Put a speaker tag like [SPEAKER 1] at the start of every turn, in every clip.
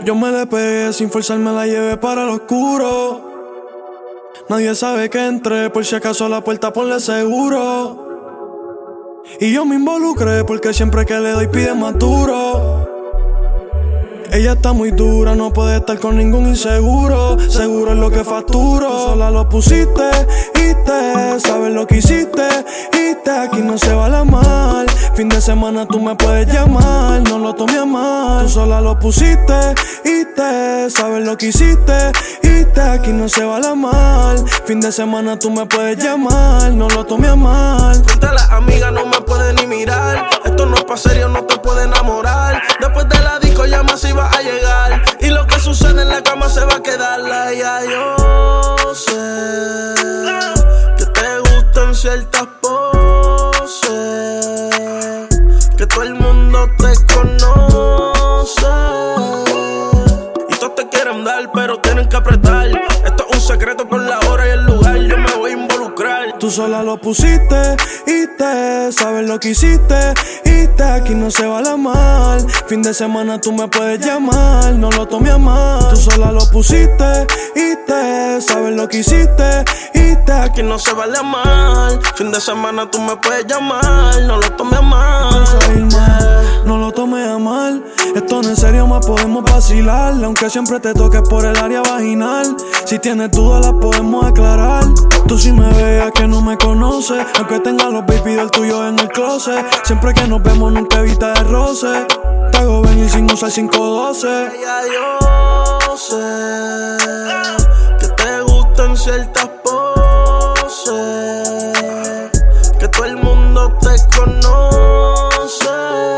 [SPEAKER 1] Yo me le pegué, sin forzarme la llevé para lo oscuro. Nadie sabe que entré, por si acaso la puerta ponle seguro. Y yo me involucré porque siempre que le doy pide más duro. Ella está muy dura, no puede estar con ningún inseguro. Seguro es lo que facturo. Tú sola lo pusiste y te sabes lo que hiciste. Y te aquí no se va la mal. Fin de semana tú me puedes llamar, no lo tomes a mal. Tú sola lo pusiste y te sabes lo que hiciste. Y te aquí no se va la mal. Fin de semana tú me puedes llamar, no lo tomes a mal.
[SPEAKER 2] Frente a las amigas no me pueden ni mirar. Esto no es pa' serio, no te puede enamorar. Después de la disco llama si va a llegar. Y lo que sucede en la cama se va a quedar. Ya yo sé que te gustan ciertas poses, que todo el mundo te conoce. Y todos te quieren dar, pero tienen que apretar. Esto es un secreto por la hora y el lugar. Yo me voy a involucrar.
[SPEAKER 1] Tú sola lo pusiste y te sabes lo que hiciste. Y te aquí no se va la mal. Fin de semana tú me puedes llamar, no lo tomes a mal. Tú sola lo pusiste y te sabes lo que hiciste. Y te
[SPEAKER 2] Aquí no se vale mal. Fin de semana tú me puedes llamar, no lo tomes a mal.
[SPEAKER 1] no lo tomes a mal. Esto no es serio, más podemos vacilar. Aunque siempre te toques por el área vaginal. Si tienes dudas las podemos aclarar. Tú si me veas que no me conoces, aunque tenga los baby del tuyo en el closet. Siempre que nos vemos nunca evita el roce. Te hago venir sin usar 512.
[SPEAKER 2] Ya yo sé que te gustan ciertas poses, que todo el mundo te conoce.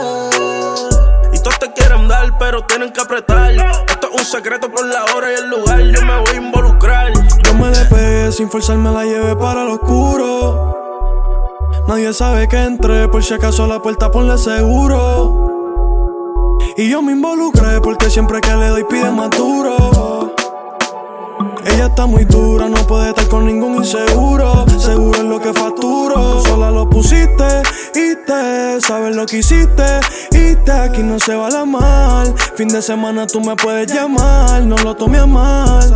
[SPEAKER 2] Y todos te quieren dar, pero tienen que apretar. Esto es un secreto por la hora y el lugar. Yo me voy a involucrar.
[SPEAKER 1] Yo me le pegué, sin forzarme la llevé para lo oscuro. Nadie sabe que entré, por si acaso la puerta ponle seguro. Y yo me involucré porque siempre que le doy pide más duro. Ella está muy dura, no puede estar con ningún inseguro. Seguro es lo que facturo. Tú sola lo pusiste y te sabes lo que hiciste. Y te aquí no se va la mal. Fin de semana tú me puedes llamar, no lo tomes a mal.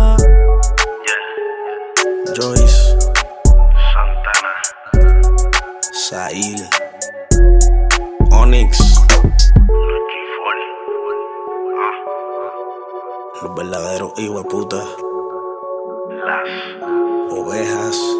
[SPEAKER 2] Joyce, Santana, Sahil, Onyx, los verdaderos hijos de puta, las ovejas.